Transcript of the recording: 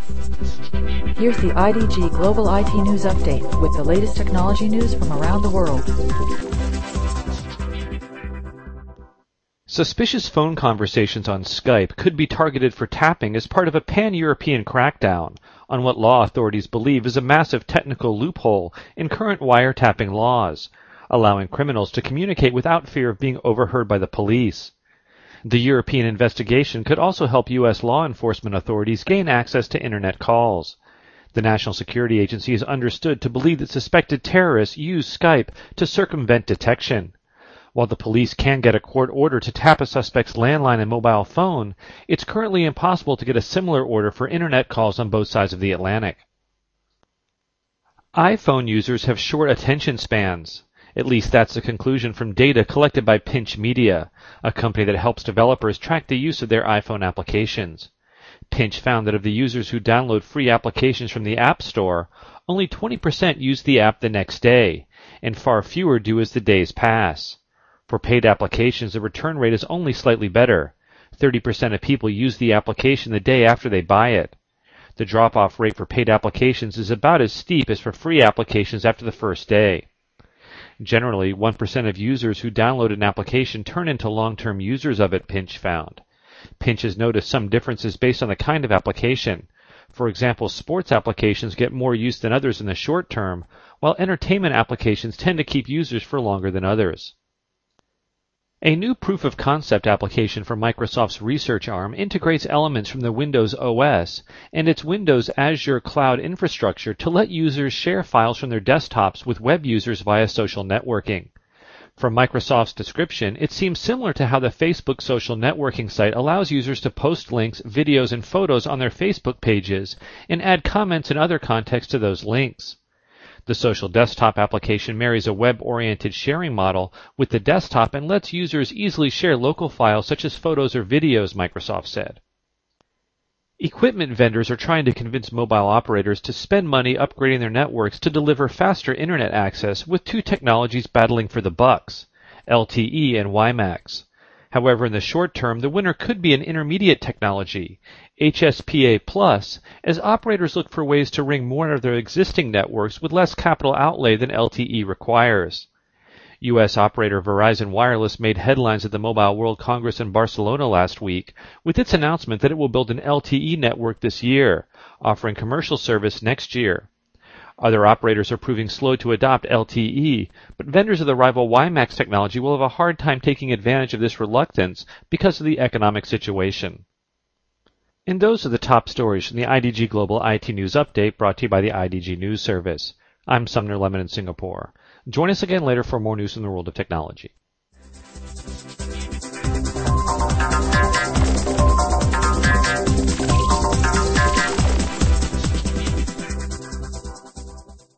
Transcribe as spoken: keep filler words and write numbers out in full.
Here's the I D G Global I T News Update with the latest technology news from around the world. Suspicious phone conversations on Skype could be targeted for tapping as part of a pan-European crackdown on what law authorities believe is a massive technical loophole in current wiretapping laws, allowing criminals to communicate without fear of being overheard by the police. The European investigation could also help U S law enforcement authorities gain access to Internet calls. The National Security Agency is understood to believe that suspected terrorists use Skype to circumvent detection. While the police can get a court order to tap a suspect's landline and mobile phone, it's currently impossible to get a similar order for Internet calls on both sides of the Atlantic. iPhone users have short attention spans. At least that's the conclusion from data collected by Pinch Media, a company that helps developers track the use of their iPhone applications. Pinch found that of the users who download free applications from the App Store, only twenty percent use the app the next day, and far fewer do as the days pass. For paid applications, the return rate is only slightly better. thirty percent of people use the application the day after they buy it. The drop-off rate for paid applications is about as steep as for free applications after the first day. Generally, one percent of users who download an application turn into long-term users of it, Pinch found. Pinch has noticed some differences based on the kind of application. For example, sports applications get more use than others in the short term, while entertainment applications tend to keep users for longer than others. A new proof-of-concept application for Microsoft's research arm integrates elements from the Windows O S and its Windows Azure cloud infrastructure to let users share files from their desktops with web users via social networking. From Microsoft's description, it seems similar to how the Facebook social networking site allows users to post links, videos, and photos on their Facebook pages and add comments and other context to those links. The social desktop application marries a web-oriented sharing model with the desktop and lets users easily share local files such as photos or videos, Microsoft said. Equipment vendors are trying to convince mobile operators to spend money upgrading their networks to deliver faster Internet access with two technologies battling for the bucks, L T E and WiMAX. However, in the short term, the winner could be an intermediate technology, H S P A plus, as operators look for ways to ring more of their existing networks with less capital outlay than L T E requires. U S operator Verizon Wireless made headlines at the Mobile World Congress in Barcelona last week with its announcement that it will build an L T E network this year, offering commercial service next year. Other operators are proving slow to adopt L T E, but vendors of the rival WiMAX technology will have a hard time taking advantage of this reluctance because of the economic situation. And those are the top stories from the I D G Global I T News Update brought to you by the I D G News Service. I'm Sumner Lemon in Singapore. Join us again later for more news from the world of technology.